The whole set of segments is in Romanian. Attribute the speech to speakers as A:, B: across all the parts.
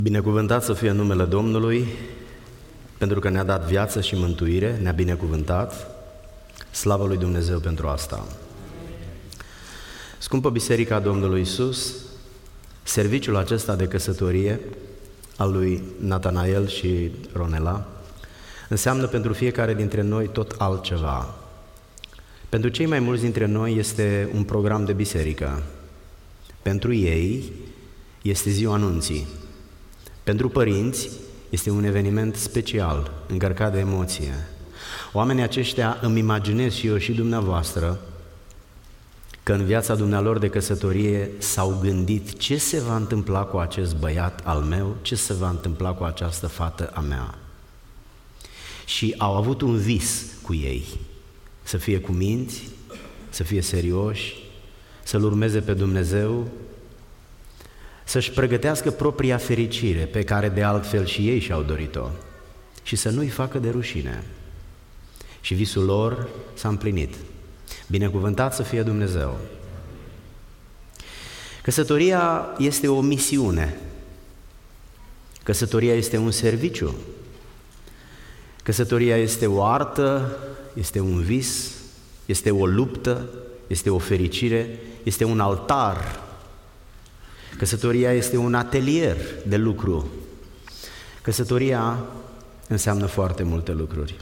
A: Binecuvântat să fie numele Domnului, pentru că ne-a dat viață și mântuire, ne-a binecuvântat. Slavă lui Dumnezeu pentru asta. Scumpă Biserica Domnului Iisus, serviciul acesta de căsătorie al lui Natanael și Ronela înseamnă pentru fiecare dintre noi tot altceva. Pentru cei mai mulți dintre noi este un program de biserică. Pentru ei este ziua anunții. Pentru părinți este un eveniment special, încărcat de emoție. Oamenii aceștia îmi imaginez și eu și dumneavoastră că în viața dumnealor de căsătorie s-au gândit ce se va întâmpla cu acest băiat al meu, ce se va întâmpla cu această fată a mea. Și au avut un vis cu ei, să fie cuminți, să fie serioși, să-L urmeze pe Dumnezeu, să-și pregătească propria fericire, pe care de altfel și ei și-au dorit-o, și să nu-i facă de rușine. Și visul lor s-a împlinit. Binecuvântat să fie Dumnezeu! Căsătoria este o misiune. Căsătoria este un serviciu. Căsătoria este o artă, este un vis, este o luptă, este o fericire, este un altar. Căsătoria este un atelier de lucru. Căsătoria înseamnă foarte multe lucruri.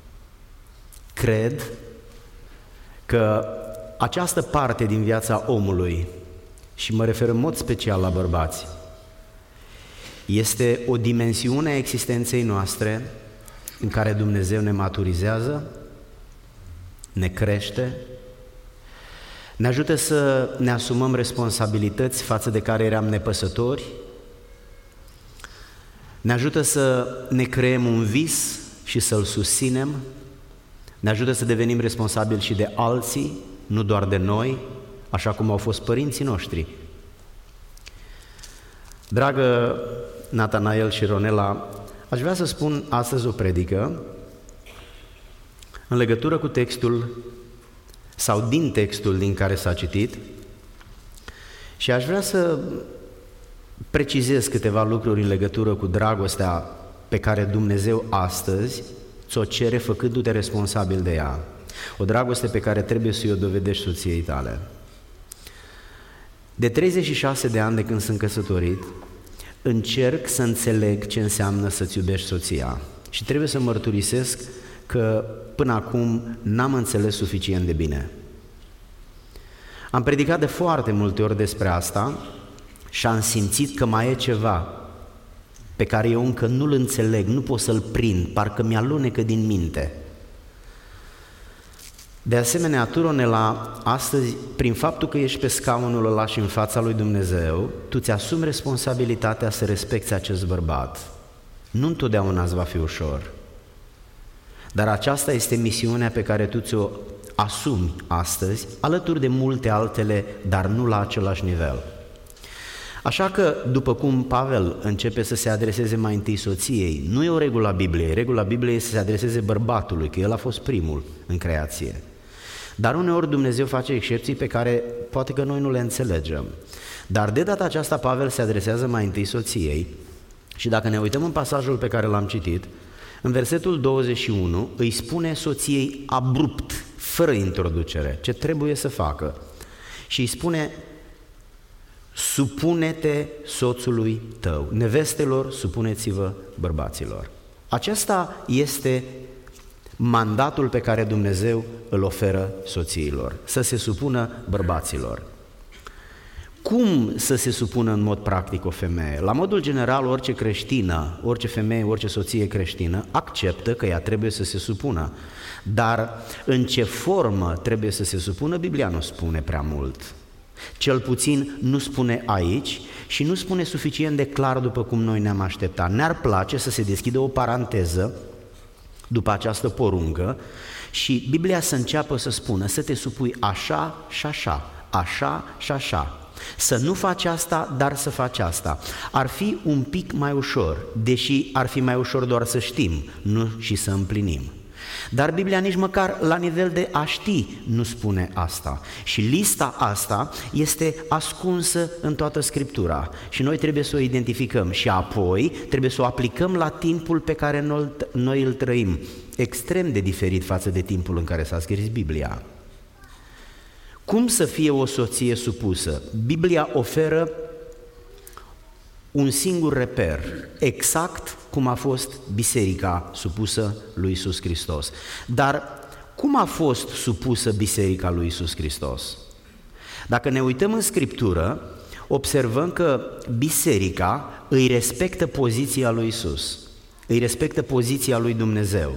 A: Cred că această parte din viața omului, și mă refer în mod special la bărbați, este o dimensiune a existenței noastre în care Dumnezeu ne maturizează, ne crește, ne ajută să ne asumăm responsabilități față de care eram nepăsători, ne ajută să ne creăm un vis și să-l susținem, ne ajută să devenim responsabili și de alții, nu doar de noi, așa cum au fost părinții noștri. Dragă Natanael și Ronela, aș vrea să spun astăzi o predică în legătură cu textul sau din textul din care s-a citit, și aș vrea să precizez câteva lucruri în legătură cu dragostea pe care Dumnezeu astăzi ți-o cere făcându-te responsabil de ea. O dragoste pe care trebuie să o dovedești soției tale. De 36 de ani de când sunt căsătorit, încerc să înțeleg ce înseamnă să-ți iubești soția. Și trebuie să mărturisesc că până acum n-am înțeles suficient de bine. Am predicat de foarte multe ori despre asta și am simțit că mai e ceva pe care eu încă nu-l înțeleg, nu pot să-l prind, parcă mi-alunecă din minte. De asemenea, tu, Ronela, astăzi, prin faptul că ești pe scaunul ăla și în fața lui Dumnezeu, tu ți-asumi responsabilitatea să respecti acest bărbat. Nu întotdeauna îți va fi ușor, dar aceasta este misiunea pe care tu ți-o asumi astăzi, alături de multe altele, dar nu la același nivel. Așa că, după cum Pavel începe să se adreseze mai întâi soției, nu e o regulă a Bibliei, regula Bibliei este să se adreseze bărbatului, că el a fost primul în creație. Dar uneori Dumnezeu face excepții pe care poate că noi nu le înțelegem. Dar de data aceasta Pavel se adresează mai întâi soției și dacă ne uităm în pasajul pe care l-am citit, în versetul 21 îi spune soției abrupt, fără introducere, ce trebuie să facă. Și îi spune: supune-te soțului tău, nevestelor, supuneți-vă bărbaților. Acesta este mandatul pe care Dumnezeu îl oferă soțiilor, să se supună bărbaților. Cum să se supună în mod practic o femeie? La modul general, orice creștină, orice femeie, orice soție creștină acceptă că ea trebuie să se supună. Dar în ce formă trebuie să se supună, Biblia nu spune prea mult. Cel puțin nu spune aici și nu spune suficient de clar după cum noi ne-am așteptat. Ne-ar place să se deschidă o paranteză după această poruncă și Biblia să înceapă să spună să te supui așa și așa, așa și așa. Să nu faci asta, dar să faci asta. Ar fi un pic mai ușor, deși ar fi mai ușor doar să știm, nu și să împlinim. Dar Biblia nici măcar la nivel de a ști nu spune asta. Și lista asta este ascunsă în toată Scriptura și noi trebuie să o identificăm și apoi trebuie să o aplicăm la timpul pe care noi îl trăim, extrem de diferit față de timpul în care s-a scris Biblia. Cum să fie o soție supusă? Biblia oferă un singur reper, exact cum a fost biserica supusă lui Iisus Hristos. Dar cum a fost supusă biserica lui Iisus Hristos? Dacă ne uităm în Scriptură, observăm că biserica îi respectă poziția lui Iisus, îi respectă poziția lui Dumnezeu,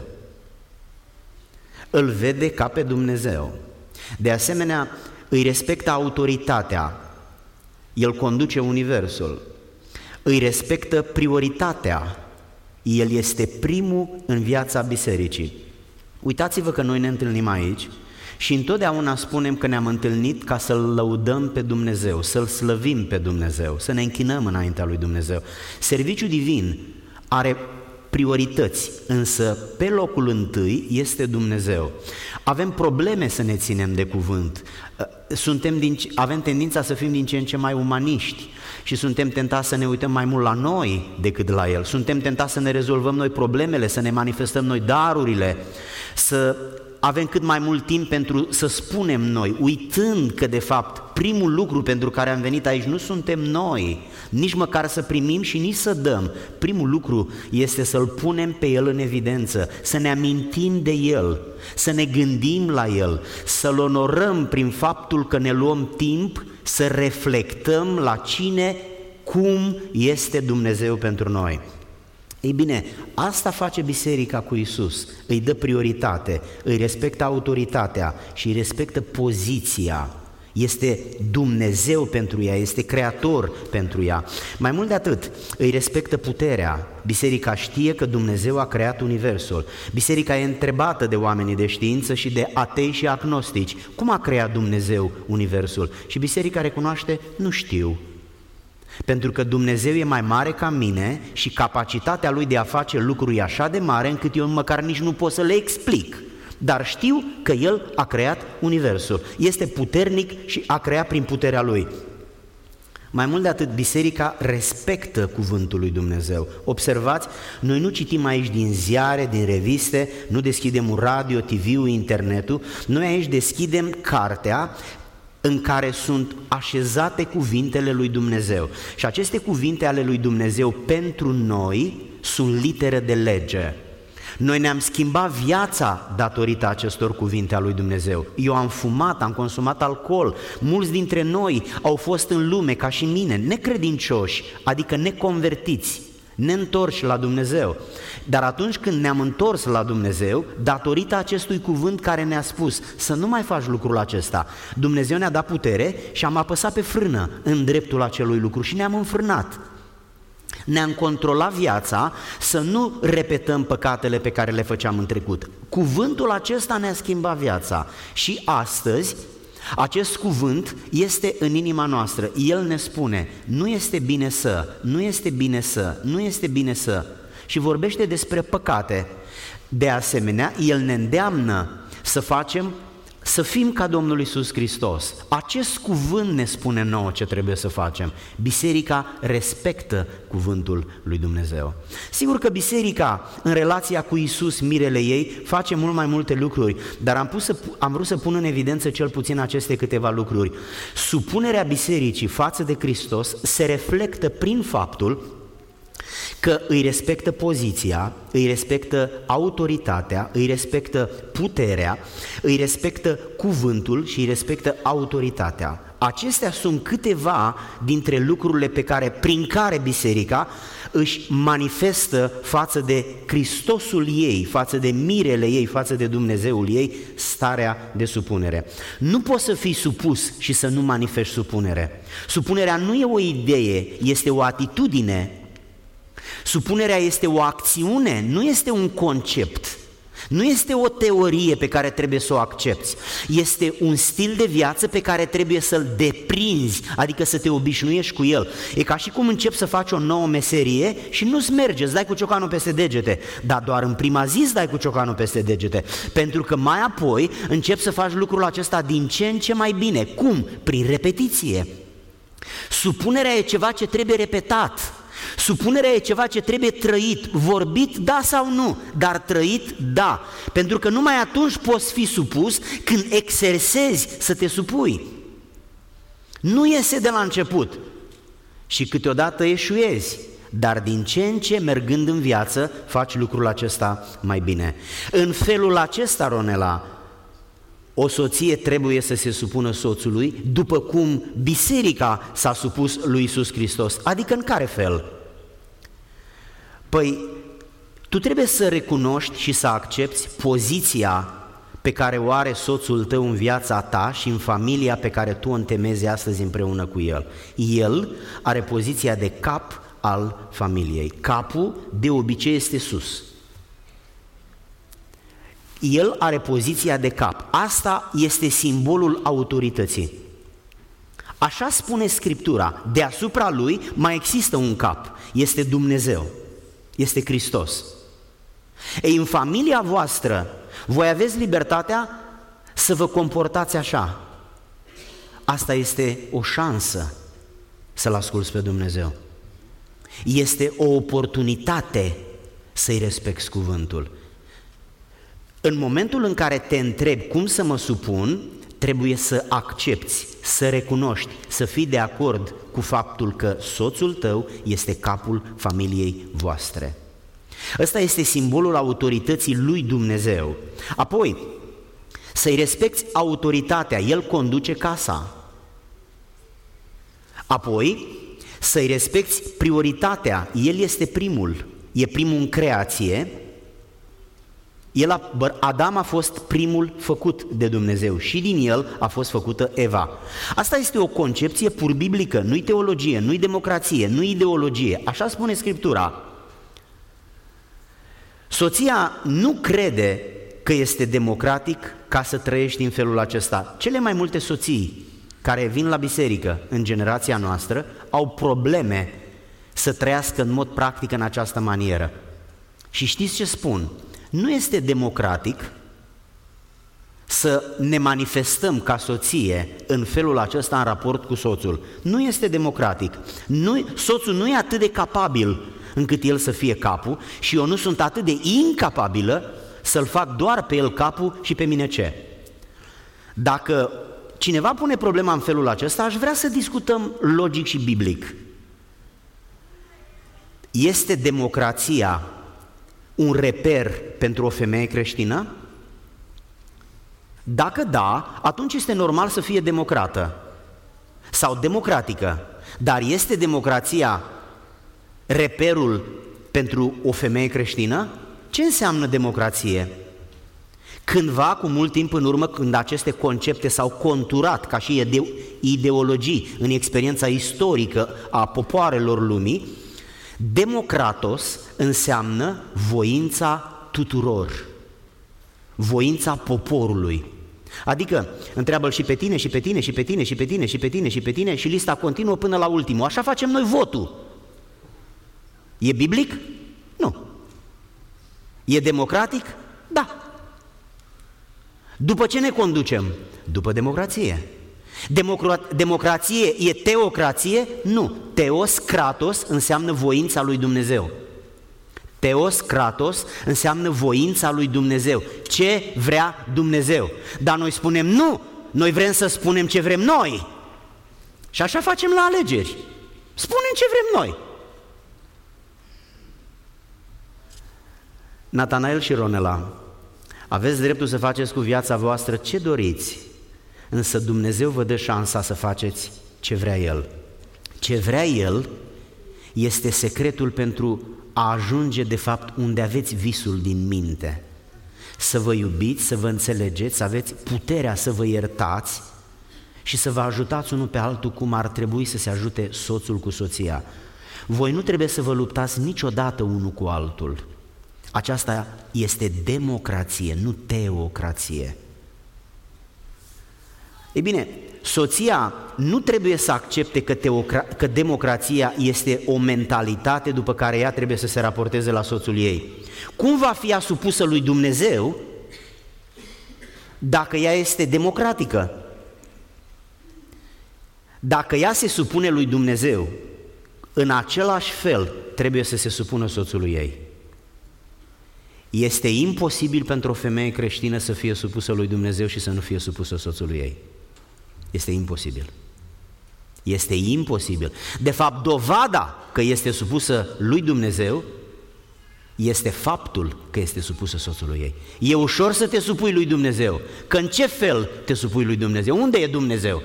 A: îl vede ca pe Dumnezeu. De asemenea, îi respectă autoritatea, el conduce universul, îi respectă prioritatea, el este primul în viața bisericii. Uitați-vă că noi ne întâlnim aici și întotdeauna spunem că ne-am întâlnit ca să-L lăudăm pe Dumnezeu, să-L slăvim pe Dumnezeu, să ne închinăm înaintea lui Dumnezeu. Serviciul divin are priorități, însă pe locul întâi este Dumnezeu. Avem probleme să ne ținem de cuvânt, avem tendința să fim din ce în ce mai umaniști și suntem tentați să ne uităm mai mult la noi decât la El, suntem tentați să ne rezolvăm noi problemele, să ne manifestăm noi darurile, să avem cât mai mult timp pentru să spunem noi, uitând că de fapt primul lucru pentru care am venit aici nu suntem noi, nici măcar să primim și nici să dăm. Primul lucru este să-L punem pe El în evidență, să ne amintim de El, să ne gândim la El, să-L onorăm prin faptul că ne luăm timp să reflectăm la cine, cum este Dumnezeu pentru noi. Ei bine, asta face biserica cu Iisus, îi dă prioritate, îi respectă autoritatea și îi respectă poziția. Este Dumnezeu pentru ea, este Creator pentru ea. Mai mult de atât, îi respectă puterea. Biserica știe că Dumnezeu a creat universul. Biserica e întrebată de oamenii de știință și de atei și agnostici. Cum a creat Dumnezeu universul? Și biserica recunoaște, nu știu. Pentru că Dumnezeu e mai mare ca mine și capacitatea Lui de a face lucruri e așa de mare încât eu măcar nici nu pot să le explic. Dar știu că El a creat universul, este puternic și a creat prin puterea Lui. Mai mult de atât, biserica respectă cuvântul lui Dumnezeu. Observați, noi nu citim aici din ziare, din reviste, nu deschidem un radio, TV-ul, internetul, noi aici deschidem cartea în care sunt așezate cuvintele lui Dumnezeu. Și aceste cuvinte ale lui Dumnezeu pentru noi sunt litere de lege. Noi ne-am schimbat viața datorită acestor cuvinte a lui Dumnezeu. Eu am fumat, am consumat alcool, mulți dintre noi au fost în lume ca și mine, necredincioși, adică neconvertiți, neîntorși la Dumnezeu. Dar atunci când ne-am întors la Dumnezeu, datorită acestui cuvânt care ne-a spus să nu mai faci lucrul acesta, Dumnezeu ne-a dat putere și am apăsat pe frână în dreptul acelui lucru și ne-am înfrânat. Ne-am controlat viața să nu repetăm păcatele pe care le făceam în trecut. Cuvântul acesta ne-a schimbat viața și astăzi acest cuvânt este în inima noastră. El ne spune, nu este bine să, nu este bine să, nu este bine să, și vorbește despre păcate. De asemenea, El ne îndeamnă să fim ca Domnul Iisus Hristos. Acest cuvânt ne spune nouă ce trebuie să facem. Biserica respectă cuvântul lui Dumnezeu. Sigur că biserica, în relația cu Iisus, mirele ei, face mult mai multe lucruri, dar am vrut să pun în evidență cel puțin aceste câteva lucruri. Supunerea bisericii față de Hristos se reflectă prin faptul că îi respectă poziția, îi respectă autoritatea, îi respectă puterea, îi respectă cuvântul și îi respectă autoritatea. Acestea sunt câteva dintre lucrurile prin care biserica își manifestă față de Hristosul ei, față de mirele ei, față de Dumnezeul ei, starea de supunere. Nu poți să fii supus și să nu manifesti supunere. Supunerea nu e o idee, este o atitudine. Supunerea este o acțiune, nu este un concept.
B: Nu este o teorie pe care trebuie să o accepți, este un stil de viață pe care trebuie să-l deprinzi, adică să te obișnuiești cu el. E ca și cum începi să faci o nouă meserie și nu-ți merge, îți dai cu ciocanul peste degete, dar doar în prima zi îți dai cu ciocanul peste degete, pentru că mai apoi începi să faci lucrul acesta din ce în ce mai bine. Cum? Prin repetiție. Supunerea e ceva ce trebuie repetat. Supunerea e ceva ce trebuie trăit, vorbit da sau nu, dar trăit da, pentru că numai atunci poți fi supus când exersezi să te supui. Nu iese de la început și câteodată eșuezi, dar din ce în ce, mergând în viață, faci lucrul acesta mai bine. În felul acesta, Ronela, o soție trebuie să se supună soțului după cum biserica s-a supus lui Iisus Hristos. Adică în care fel? Păi, tu trebuie să recunoști și să accepți poziția pe care o are soțul tău în viața ta și în familia pe care tu o întemezi astăzi împreună cu el. El are poziția de cap al familiei. Capul de obicei este sus. El are poziția de cap. Asta este simbolul autorității. Așa spune Scriptura. Deasupra lui mai există un cap. Este Dumnezeu. Este Hristos. Ei, în familia voastră, voi aveți libertatea să vă comportați așa. Asta este o șansă să-L asculți pe Dumnezeu. Este o oportunitate să-i respecti cuvântul. În momentul în care te întrebi cum să mă supun, trebuie să accepti, să recunoști, să fii de acord cu faptul că soțul tău este capul familiei voastre. Ăsta este simbolul autorității lui Dumnezeu. Apoi, să-i respecti autoritatea, el conduce casa. Apoi, să-i respecti prioritatea, el este primul, e primul în creație. Adam a fost primul făcut de Dumnezeu și din el a fost făcută Eva. Asta este o concepție pur biblică, nu-i teologie, nu-i democrație, nu-i ideologie, așa spune Scriptura. Soția nu crede că este democratic ca să trăiești în felul acesta. Cele mai multe soții care vin la biserică în generația noastră au probleme să trăiască în mod practic în această manieră. Și știți ce spun? Nu este democratic să ne manifestăm ca soție în felul acesta în raport cu soțul. Nu este democratic. Soțul nu e atât de capabil încât el să fie capul și eu nu sunt atât de incapabilă să-l fac doar pe el capul și pe mine ce. Dacă cineva pune problema în felul acesta, aș vrea să discutăm logic și biblic. Este democrația un reper pentru o femeie creștină? Dacă da, atunci este normal să fie democrată sau democratică. Dar este democrația reperul pentru o femeie creștină? Ce înseamnă democrație? Cândva, cu mult timp în urmă, când aceste concepte s-au conturat ca și ideologii în experiența istorică a popoarelor lumii, democratos înseamnă voința tuturor, voința poporului. Adică întreabă-l și pe tine, și pe tine, și pe tine, și pe tine, și pe tine, și pe tine, și lista continuă până la ultimul. Așa facem noi votul. E biblic? Nu. E democratic? Da. După ce ne conducem? După democrație. Democrație e teocrație? Nu. Teos, kratos, înseamnă voința lui Dumnezeu. Teos, kratos, înseamnă voința lui Dumnezeu. Ce vrea Dumnezeu. Dar noi spunem nu, noi vrem să spunem ce vrem noi. Și așa facem la alegeri. Spunem ce vrem noi. Natanael și Ronela, aveți dreptul să faceți cu viața voastră ce doriți, însă Dumnezeu vă dă șansa să faceți ce vrea El. Ce vrea El este secretul pentru a ajunge de fapt unde aveți visul din minte. Să vă iubiți, să vă înțelegeți, să aveți puterea să vă iertați și să vă ajutați unul pe altul cum ar trebui să se ajute soțul cu soția. Voi nu trebuie să vă luptați niciodată unul cu altul. Aceasta este democrație, nu teocrație. Ei bine, soția nu trebuie să accepte că democrația este o mentalitate după care ea trebuie să se raporteze la soțul ei. Cum va fi ea supusă lui Dumnezeu dacă ea este democratică? Dacă ea se supune lui Dumnezeu, în același fel trebuie să se supună soțului ei. Este imposibil pentru o femeie creștină să fie supusă lui Dumnezeu și să nu fie supusă soțului ei. Este imposibil. Este imposibil. De fapt, dovada că este supusă lui Dumnezeu este faptul că este supusă soțului ei. E ușor să te supui lui Dumnezeu. Că în ce fel te supui lui Dumnezeu? Unde e Dumnezeu?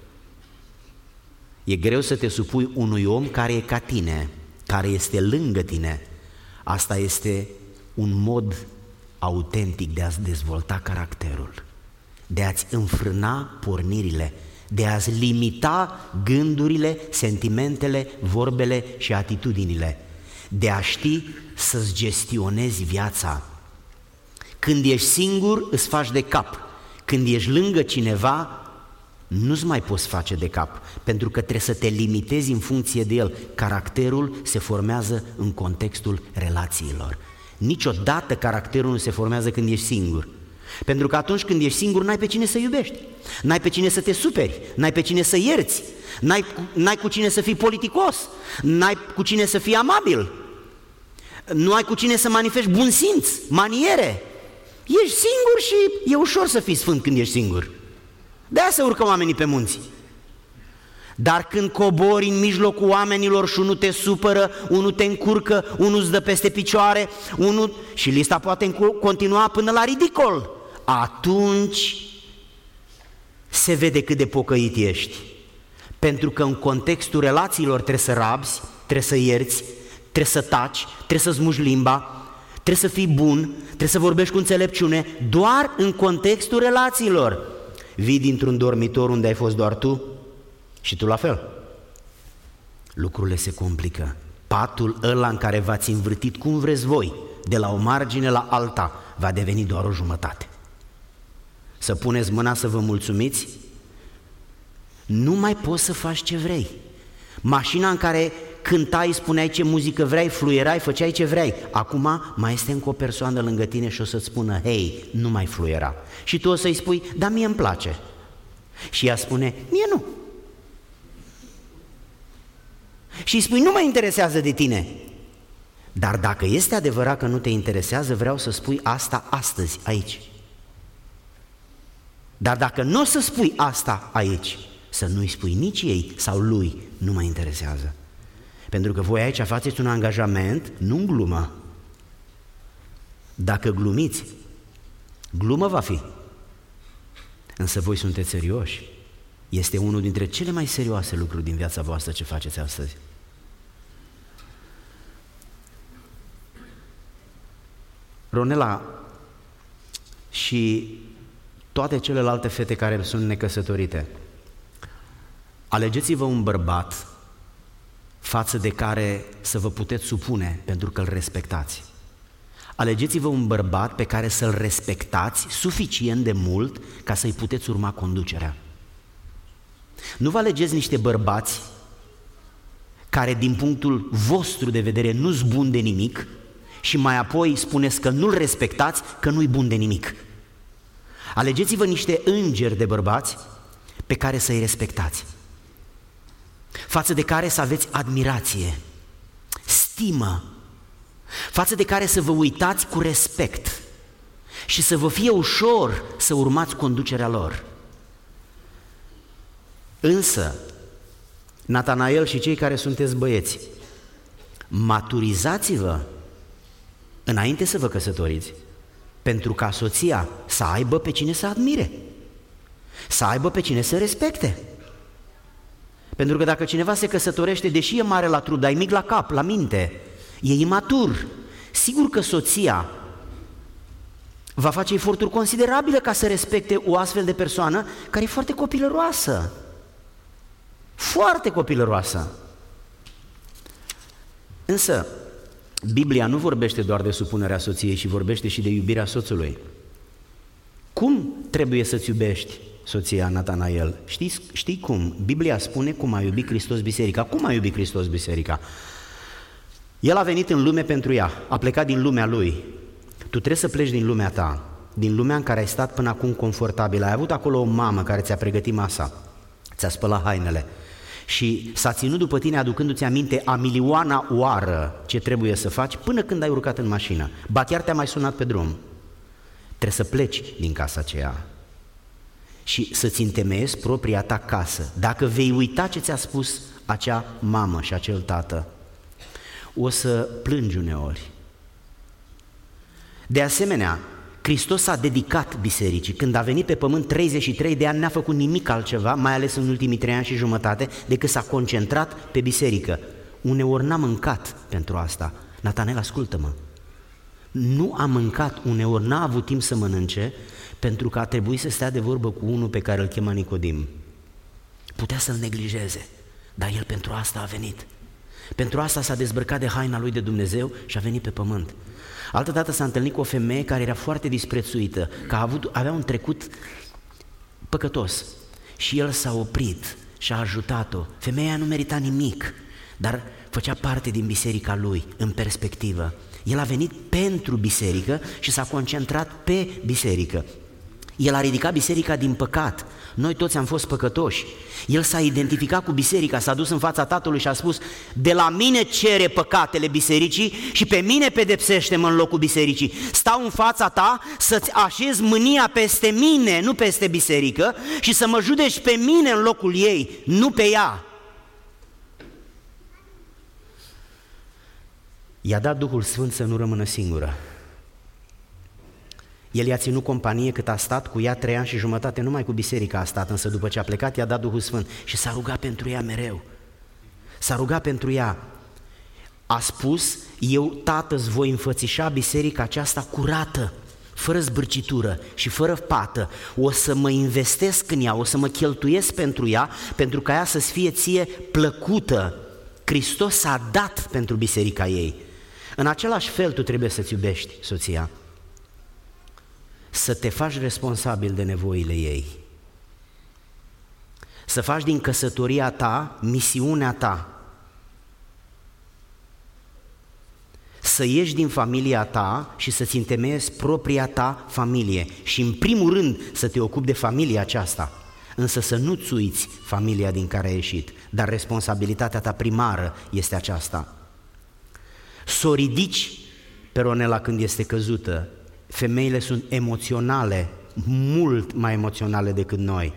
B: E greu să te supui unui om care e ca tine, care este lângă tine. Asta este un mod autentic de a-ți dezvolta caracterul, de a-ți înfrâna pornirile, de a-ți limita gândurile, sentimentele, vorbele și atitudinile, de a ști să-ți gestionezi viața. Când ești singur, îți faci de cap. Când ești lângă cineva, nu-ți mai poți face de cap, pentru că trebuie să te limitezi în funcție de el. Caracterul se formează în contextul relațiilor. Niciodată caracterul nu se formează când ești singur. Pentru că atunci când ești singur, n-ai pe cine să iubești, n-ai pe cine să te superi, n-ai pe cine să ierți, n-ai cu cine să fii politicos, n-ai cu cine să fii amabil, nu ai cu cine să manifesti bun simț, maniere. Ești singur și e ușor să fii sfânt când ești singur. De-aia se urcă oamenii pe munți. Dar când cobori în mijlocul oamenilor și unul te supără, unul te încurcă, unul îți dă peste picioare, și lista poate continua până la ridicol, atunci se vede cât de pocăit ești. Pentru că în contextul relațiilor trebuie să rabzi, trebuie să ierți, trebuie să taci, trebuie să smugi limba, trebuie să fii bun, trebuie să vorbești cu înțelepciune, doar în contextul relațiilor. Vii dintr-un dormitor unde ai fost doar tu și tu la fel. Lucrurile se complică. Patul ăla în care v-ați învârtit cum vreți voi, de la o margine la alta, va deveni doar o jumătate. Să puneți mâna să vă mulțumiți? Nu mai poți să faci ce vrei. Mașina în care cântai, spuneai ce muzică vrei, fluierai, făceai ce vrei. Acum mai este încă o persoană lângă tine și o să-ți spună: hei, nu mai fluiera. Și tu o să-i spui: dar mie îmi place. Și ea spune: mie nu. Și îi spui: nu mă interesează de tine. Dar dacă este adevărat că nu te interesează, vreau să spui asta astăzi, aici. Dar dacă nu o să spui asta aici, să nu-i spui nici ei sau lui: nu mă interesează. Pentru că voi aici faceți un angajament, nu în glumă. Dacă glumiți, glumă va fi. Însă voi sunteți serioși. Este unul dintre cele mai serioase lucruri din viața voastră ce faceți astăzi. Ronela și toate celelalte fete care sunt necăsătorite, alegeți-vă un bărbat față de care să vă puteți supune pentru că îl respectați. Alegeți-vă un bărbat pe care să-l respectați suficient de mult ca să-i puteți urma conducerea. Nu vă alegeți niște bărbați care din punctul vostru de vedere nu-s bun de nimic și mai apoi spuneți că nu-l respectați, că nu-i bun de nimic. Alegeți-vă niște îngeri de bărbați pe care să-i respectați, față de care să aveți admirație, stimă, față de care să vă uitați cu respect și să vă fie ușor să urmați conducerea lor. Însă, Natanael și cei care sunteți băieți, maturizați-vă înainte să vă căsătoriți, pentru ca soția să aibă pe cine să admire, să aibă pe cine să respecte. Pentru că dacă cineva se căsătorește, deși e mare la trup, dar e mic la cap, la minte, e imatur, sigur că soția va face eforturi considerabile ca să respecte o astfel de persoană care e foarte copilăroasă. Foarte copilăroasă. Însă, Biblia nu vorbește doar de supunerea soției, ci vorbește și de iubirea soțului. Cum trebuie să-ți iubești soția, Natanael? Știi cum? Biblia spune cum a iubit Hristos biserica. Cum a iubit Hristos biserica? El a venit în lume pentru ea, a plecat din lumea lui. Tu trebuie să pleci din lumea ta, din lumea în care ai stat până acum confortabil. Ai avut acolo o mamă care ți-a pregătit masa, ți-a spălat hainele și s-a ținut după tine aducându-ți aminte a milioana oară ce trebuie să faci până când ai urcat în mașină. Ba chiar te-a mai sunat pe drum. Trebuie să pleci din casa aceea și să-ți întemeiezi propria ta casă. Dacă vei uita ce ți-a spus acea mamă și acel tată, o să plângi uneori. De asemenea, Hristos a dedicat bisericii. Când a venit pe pământ 33 de ani, n-a făcut nimic altceva, mai ales în ultimii 3 ani și jumătate, decât s-a concentrat pe biserică. Uneori n-a mâncat pentru asta. Natanel, ascultă-mă. Nu a mâncat, uneori n-a avut timp să mănânce, pentru că a trebuit să stea de vorbă cu unul pe care îl chema Nicodim. Putea să-l neglijeze, dar el pentru asta a venit. Pentru asta s-a dezbrăcat de haina lui de Dumnezeu și a venit pe pământ. Altădată s-a întâlnit cu o femeie care era foarte disprețuită, că avea un trecut păcătos și el s-a oprit și a ajutat-o. Femeia nu merita nimic, dar făcea parte din biserica lui, în perspectivă. El a venit pentru biserică și s-a concentrat pe biserică. El a ridicat biserica din păcat. Noi toți am fost păcătoși. El s-a identificat cu biserica, s-a dus în fața Tatălui și a spus: de la mine cere păcatele bisericii și pe mine pedepsește-mă în locul bisericii. Stau în fața ta să-ți așezi mânia peste mine, nu peste biserică, și să mă judeci pe mine în locul ei, nu pe ea. I-a dat Duhul Sfânt să nu rămână singură. El i-a ținut companie cât a stat cu ea 3 ani și jumătate, numai cu biserica a stat, însă după ce a plecat i-a dat Duhul Sfânt și s-a rugat pentru ea mereu. S-a rugat pentru ea. A spus: eu, Tată, îți voi înfățișa biserica aceasta curată, fără zbârcitură și fără pată. O să mă investesc în ea, o să mă cheltuiesc pentru ea, pentru ca ea să-ți fie ție plăcută. Hristos s-a dat pentru biserica ei. În același fel tu trebuie să-ți iubești soția, să te faci responsabil de nevoile ei, să faci din căsătoria ta misiunea ta, să ieși din familia ta și să-ți întemeiezi propria ta familie și în primul rând să te ocupi de familia aceasta, însă să nu-ți uiți familia din care ai ieșit, dar responsabilitatea ta primară este aceasta. Să o ridici pe Ronela când este căzută. Femeile sunt emoționale, mult mai emoționale decât noi.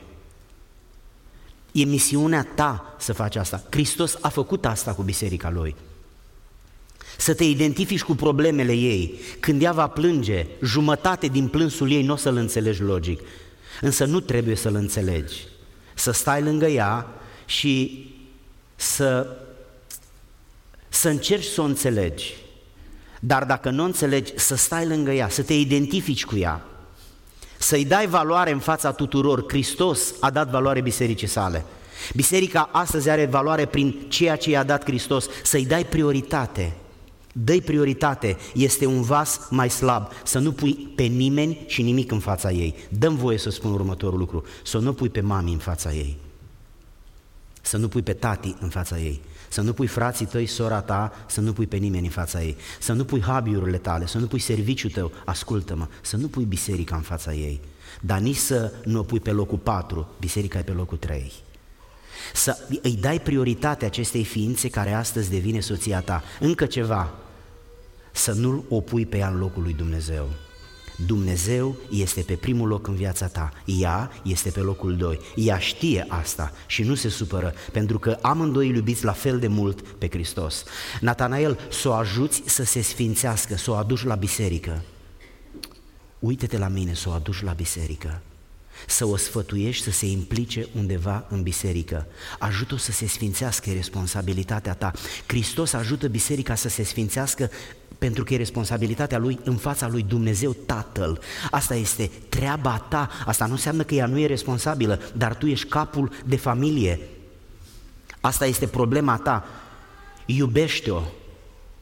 B: E misiunea ta să faci asta. Hristos a făcut asta cu biserica lui. Să te identifici cu problemele ei. Când ea va plânge, jumătate din plânsul ei nu o să-l înțelegi logic, însă nu trebuie să-l înțelegi. Să stai lângă ea și să încerci să o înțelegi. Dar dacă nu o înțelegi, să stai lângă ea, să te identifici cu ea, să-i dai valoare în fața tuturor. Hristos a dat valoare bisericii sale. Biserica astăzi are valoare prin ceea ce i-a dat Hristos. Să-i dai prioritate. Dă-i prioritate. Este un vas mai slab. Să nu pui pe nimeni și nimic în fața ei. Dă-mi voie să spun următorul lucru: să nu pui pe mami în fața ei, să nu pui pe tati în fața ei, să nu pui frații tăi, sora ta, să nu pui pe nimeni în fața ei, să nu pui hobby-urile tale, să nu pui serviciul tău, ascultă-mă, să nu pui biserica în fața ei, dar nici să nu o pui pe locul 4, biserica e pe locul 3. Să îi dai prioritate acestei ființe care astăzi devine soția ta. Încă ceva, să nu o pui pe ea în locul lui Dumnezeu. Dumnezeu este pe primul loc în viața ta, ea este pe locul 2. Ea știe asta și nu se supără, pentru că amândoi îl iubiți la fel de mult pe Hristos. Natanael, să o ajuți să se sfințească, să o aduci la biserică. Uite-te la mine, să o aduci la biserică. Să o sfătuiești să se implice undeva în biserică. Ajută-o să se sfințească, e responsabilitatea ta. Hristos ajută biserica să se sfințească pentru că e responsabilitatea lui în fața lui Dumnezeu Tatăl. Asta este treaba ta. Asta nu înseamnă că ea nu e responsabilă, dar tu ești capul de familie. Asta este problema ta. Iubește-o.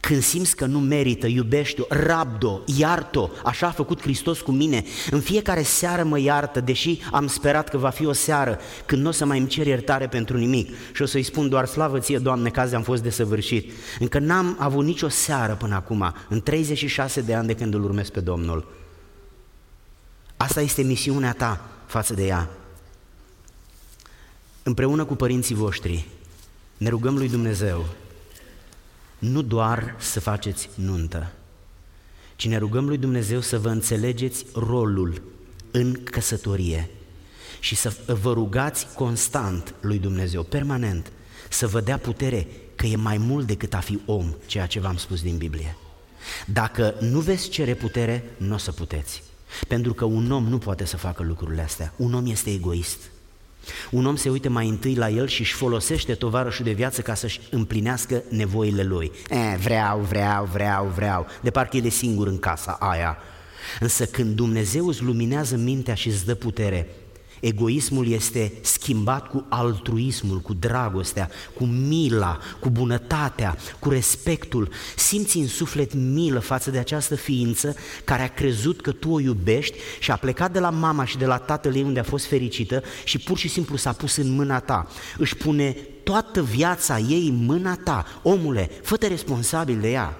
B: Când simți că nu merită, iubește-o, rabd-o, iartă-o, așa a făcut Hristos cu mine. În fiecare seară mă iartă, deși am sperat că va fi o seară când nu o să mai îmi cer iertare pentru nimic. Și o să-i spun doar slavă ție, Doamne, că azi am fost desăvârșit. Încă n-am avut nicio seară până acum, în 36 de ani de când îl urmez pe Domnul. Asta este misiunea ta față de ea. Împreună cu părinții voștri ne rugăm lui Dumnezeu nu doar să faceți nuntă, ci ne rugăm lui Dumnezeu să vă înțelegeți rolul în căsătorie și să vă rugați constant lui Dumnezeu, permanent, să vă dea putere, că e mai mult decât a fi om, ceea ce v-am spus din Biblie. Dacă nu veți cere putere, nu o să puteți, pentru că un om nu poate să facă lucrurile astea, un om este egoist. Un om se uită mai întâi la el și își folosește tovarășul de viață ca să-și împlinească nevoile lui. Vreau, de parcă el e singur în casa aia. Însă când Dumnezeu îți luminează mintea și îți dă putere, egoismul este schimbat cu altruismul, cu dragostea, cu mila, cu bunătatea, cu respectul. Simți în suflet milă față de această ființă care a crezut că tu o iubești și a plecat de la mama și de la tatăl ei unde a fost fericită și pur și simplu s-a pus în mâna ta. Își pune toată viața ei în mâna ta. Omule, fă-te responsabil de ea.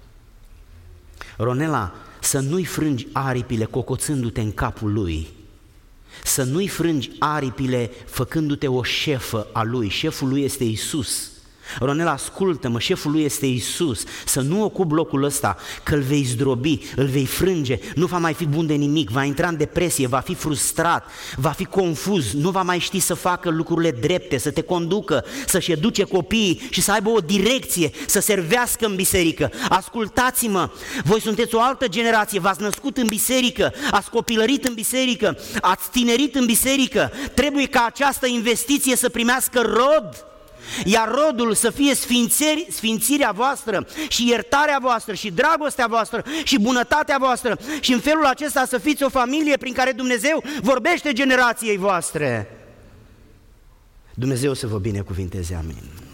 B: Ronela, să nu-i frângi aripile cocoțându-te în capul lui, să nu-i frângi aripile făcându-te o șefă a lui, șeful lui este Iisus. Ronela, ascultă-mă, șeful lui este Iisus, să nu ocupi locul ăsta, că îl vei zdrobi, îl vei frânge, nu va mai fi bun de nimic, va intra în depresie, va fi frustrat, va fi confuz, nu va mai ști să facă lucrurile drepte, să te conducă, să-și educe copiii și să aibă o direcție, să servească în biserică. Ascultați-mă, voi sunteți o altă generație, v-ați născut în biserică, ați copilărit în biserică, ați tinerit în biserică, trebuie ca această investiție să primească rod. Iar rodul să fie sfințirea voastră și iertarea voastră și dragostea voastră și bunătatea voastră și în felul acesta să fiți o familie prin care Dumnezeu vorbește generației voastre. Dumnezeu să vă binecuvinteze, amin.